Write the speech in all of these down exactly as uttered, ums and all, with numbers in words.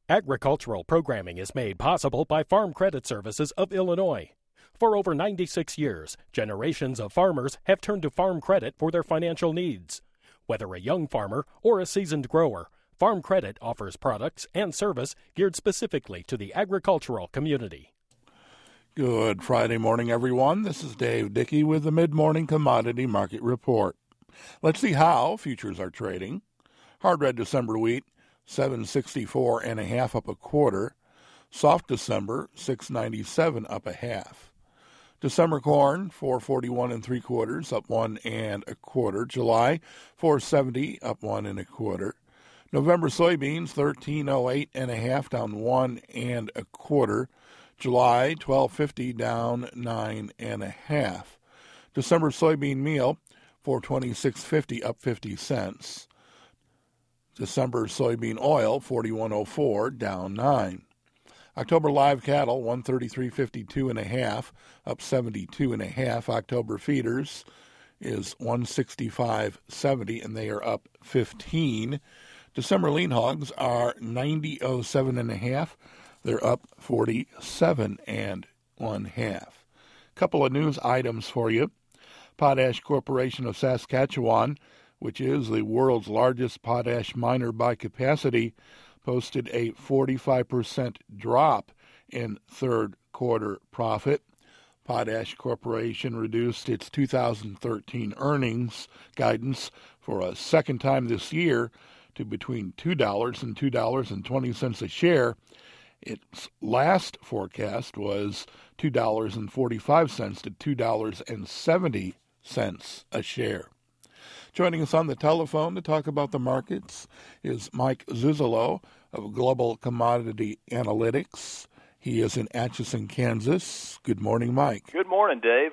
Agricultural programming is made possible by Farm Credit Services of Illinois. For over ninety-six years, generations of farmers have turned to Farm Credit for their financial needs. Whether a young farmer or a seasoned grower, Farm Credit offers products and service geared specifically to the agricultural community. Good Friday morning, everyone. This is Dave Dickey with the Mid-Morning Commodity Market Report. Let's see how futures are trading. Hard red December wheat, seven sixty-four and a half up a quarter. Soft December, six ninety-seven up a half. December corn, four forty-one and three quarters, up one and a quarter. July, four seventy, up one and a quarter. November soybeans, thirteen oh eight and a half, down one and a quarter. July, twelve fifty, down nine and a half. December soybean meal, four twenty-six fifty, up fifty cents. December soybean oil, forty-one oh four, down nine. October live cattle, one thirty-three fifty-two and a half, up seventy-two and a half. October feeders is one sixty-five seventy, and they are up fifteen. December lean hogs are ninety oh seven and a half. They're up forty-seven and one half. Couple of news items for you. Potash Corporation of Saskatchewan, which is the world's largest potash miner by capacity, posted a forty-five percent drop in third quarter profit. Potash Corporation reduced its two thousand thirteen earnings guidance for a second time this year to between two dollars and two dollars and twenty cents a share. Its last forecast was two dollars and forty-five cents to two dollars and seventy cents a share. Joining us on the telephone to talk about the markets is Mike Zuzolo of Global Commodity Analytics. He is in Atchison, Kansas. Good morning, Mike. Good morning, Dave.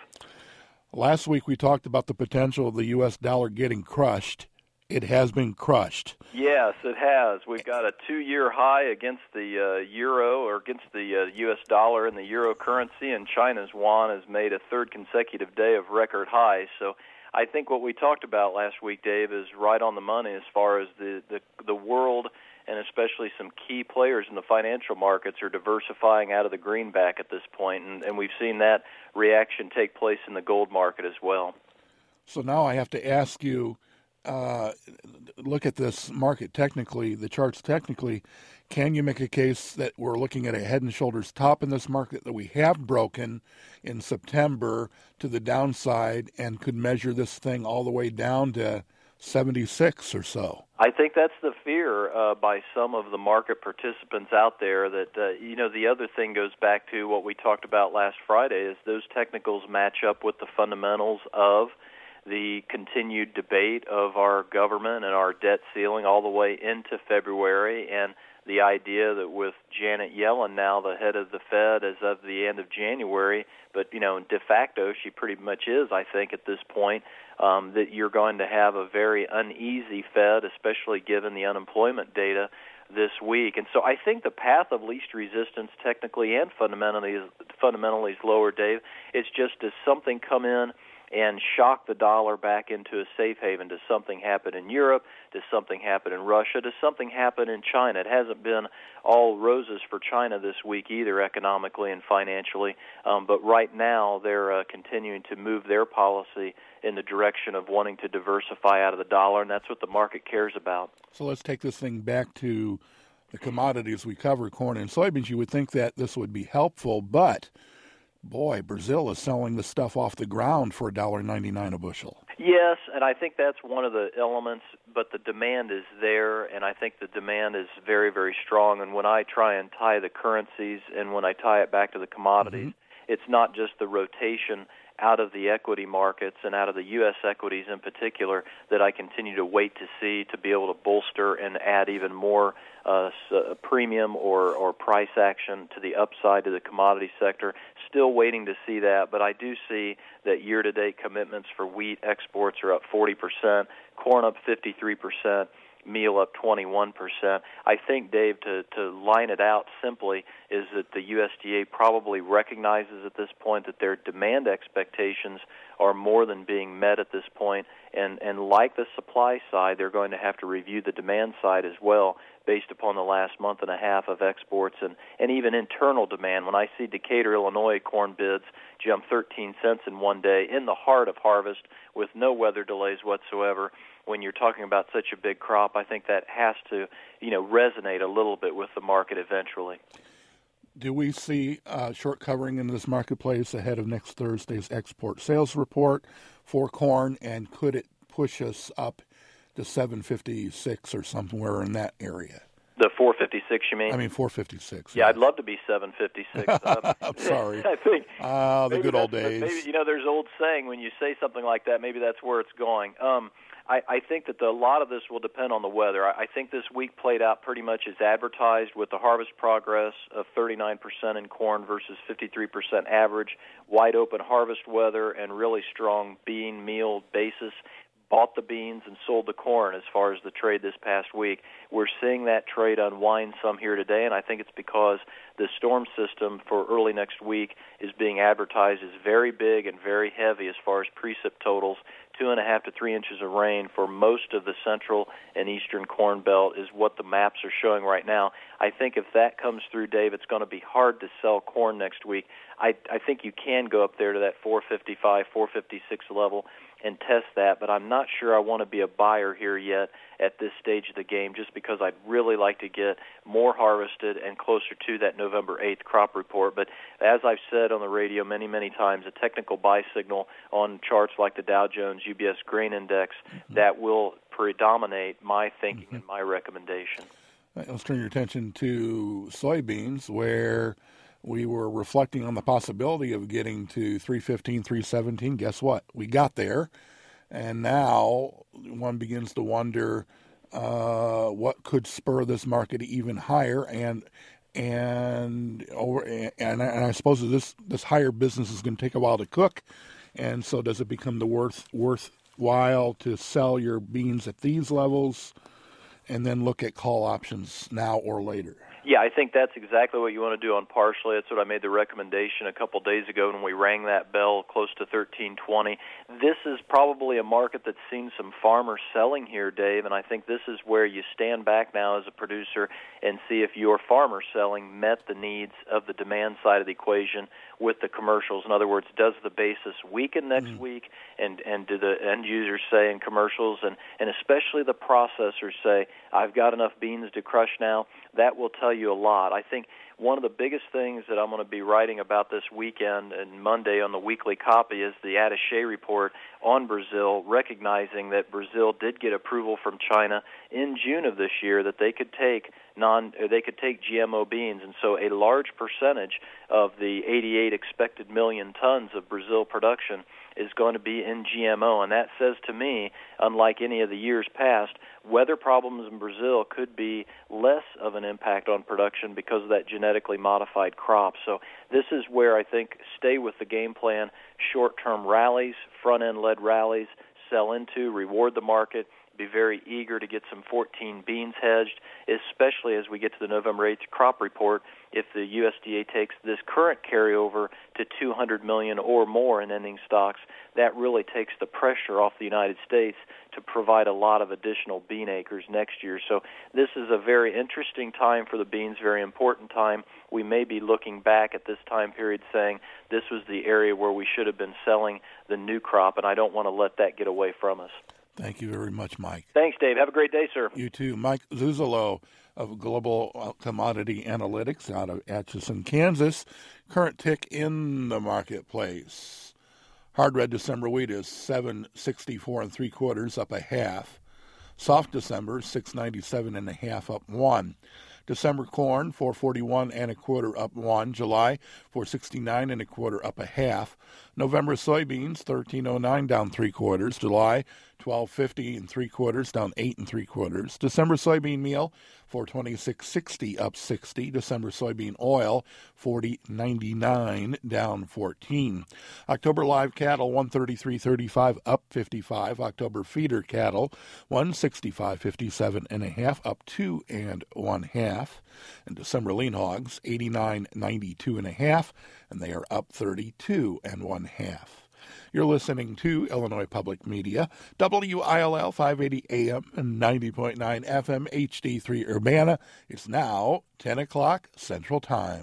Last week we talked about the potential of the U S dollar getting crushed. It has been crushed. Yes, it has. We've got a two-year high against the uh, euro, or against the uh, U S dollar and the euro currency, and China's yuan has made a third consecutive day of record highs. So I think what we talked about last week, Dave, is right on the money as far as the, the, the world, and especially some key players in the financial markets, are diversifying out of the greenback at this point, and, and we've seen that reaction take place in the gold market as well. So now I have to ask you, uh, look at this market technically, the charts technically. Can you make a case that we're looking at a head and shoulders top in this market that we have broken in September to the downside and could measure this thing all the way down to seventy-six or so? I think that's the fear uh, by some of the market participants out there. That uh, you know, the other thing goes back to what we talked about last Friday, is those technicals match up with the fundamentals of the continued debate of our government and our debt ceiling all the way into February, and the idea that with Janet Yellen now the head of the Fed as of the end of January, but, you know, de facto she pretty much is, I think, at this point, um, that you're going to have a very uneasy Fed, especially given the unemployment data this week. And so I think the path of least resistance technically and fundamentally is, fundamentally is lower, Dave. It's just, does something come in and shock the dollar back into a safe haven? Does something happen in Europe? Does something happen in Russia? Does something happen in China? It hasn't been all roses for China this week either, economically and financially. Um, but right now they're uh, continuing to move their policy in the direction of wanting to diversify out of the dollar, and that's what the market cares about. So let's take this thing back to the commodities we cover, corn and soybeans. You would think that this would be helpful, but boy, Brazil is selling the stuff off the ground for one dollar ninety-nine a bushel. Yes, and I think that's one of the elements, but the demand is there, and I think the demand is very, very strong. And when I try and tie the currencies and when I tie it back to the commodities, mm-hmm. it's not just the rotation out of the equity markets and out of the U S equities in particular that I continue to wait to see to be able to bolster and add even more uh, premium or, or price action to the upside to the commodity sector. Still waiting to see that, but I do see that year-to-date commitments for wheat exports are up forty percent, corn up fifty-three percent, meal up twenty-one percent. I think, Dave, to, to line it out simply is that the U S D A probably recognizes at this point that their demand expectations are more than being met at this point, and, and like the supply side, they're going to have to review the demand side as well based upon the last month and a half of exports and, and even internal demand. When I see Decatur, Illinois corn bids jump thirteen cents in one day in the heart of harvest with no weather delays whatsoever, when you're talking about such a big crop, I think that has to, you know, resonate a little bit with the market eventually. Do we see uh, short covering in this marketplace ahead of next Thursday's export sales report for corn, and could it push us up to seven fifty-six or somewhere in that area? The four fifty-six, you mean? I mean four fifty-six. Yeah, yeah. I'd love to be seven fifty-six. Um, I'm sorry. I think uh, the good old days. Maybe, you know, there's an old saying, when you say something like that, maybe that's where it's going. Um, I, I think that the, a lot of this will depend on the weather. I, I think this week played out pretty much as advertised, with the harvest progress of thirty-nine percent in corn versus fifty-three percent average, wide open harvest weather, and really strong bean meal basis. Bought the beans and sold the corn as far as the trade this past week. We're seeing that trade unwind some here today, and I think it's because the storm system for early next week is being advertised as very big and very heavy as far as precip totals. Two and a half to three inches of rain for most of the central and eastern corn belt is what the maps are showing right now. I think if that comes through, Dave, it's going to be hard to sell corn next week. I, I think you can go up there to that four fifty-five, four fifty-six level and test that, but I'm not sure I want to be a buyer here yet at this stage of the game, just because I'd really like to get more harvested and closer to that November eighth crop report. But as I've said on the radio many, many times, a technical buy signal on charts like the Dow Jones U B S Grain Index, mm-hmm. that will predominate my thinking mm-hmm. and my recommendation. Let's turn your attention to soybeans, where we were reflecting on the possibility of getting to three fifteen, three seventeen. Guess what? We got there. And now one begins to wonder uh, what could spur this market even higher. And and over and, and I suppose this this higher business is going to take a while to cook. And so does it become the worth worthwhile to sell your beans at these levels and then look at call options now or later? Yeah, I think that's exactly what you want to do on partially. That's what I made the recommendation a couple days ago when we rang that bell close to thirteen twenty. This is probably a market that's seen some farmers selling here, Dave, and I think this is where you stand back now as a producer and see if your farmer selling met the needs of the demand side of the equation with the commercials. In other words, does the basis weaken next mm-hmm. week, and, and do the end users say in commercials, and, and especially the processors say, I've got enough beans to crush now? That will tell you a lot. I think one of the biggest things that I'm going to be writing about this weekend and Monday on the weekly copy is the Attaché report on Brazil, recognizing that Brazil did get approval from China in June of this year that they could take non they could take G M O beans, and so a large percentage of the eighty-eight expected million tons of Brazil production is going to be in G M O, and that says to me, unlike any of the years past, weather problems in Brazil could be less of an impact on production because of that genetically modified crop. So this is where I think stay with the game plan, short-term rallies, front-end led rallies, sell into, reward the market, be very eager to get some fourteen beans hedged, especially as we get to the November eighth crop report. If the U S D A takes this current carryover to two hundred million or more in ending stocks, that really takes the pressure off the United States to provide a lot of additional bean acres next year. So this is a very interesting time for the beans, very important time. We may be looking back at this time period saying this was the area where we should have been selling the new crop, and I don't want to let that get away from us. Thank you very much, Mike. Thanks, Dave. Have a great day, sir. You too. Mike Zuzolo of Global Commodity Analytics out of Atchison, Kansas. Current tick in the marketplace. Hard red December wheat is seven sixty-four and three quarters, up a half. Soft December six ninety-seven and a half, up one. December corn four forty-one and a quarter, up one. July four sixty-nine and a quarter, up a half. November soybeans thirteen oh nine, down three quarters. July twelve fifty and three quarters, down eight and three quarters. December soybean meal, four twenty-six sixty, up sixty. December soybean oil, forty ninety-nine, down fourteen. October live cattle, one thirty-three thirty-five, up fifty-five. October feeder cattle, one sixty-five fifty-seven and a half, up two and one half. And December lean hogs, eighty-nine ninety-two and a half, and they are up thirty-two and one half. You're listening to Illinois Public Media, W I L L five eighty A M and ninety point nine F M H D three Urbana. It's now ten o'clock Central Time.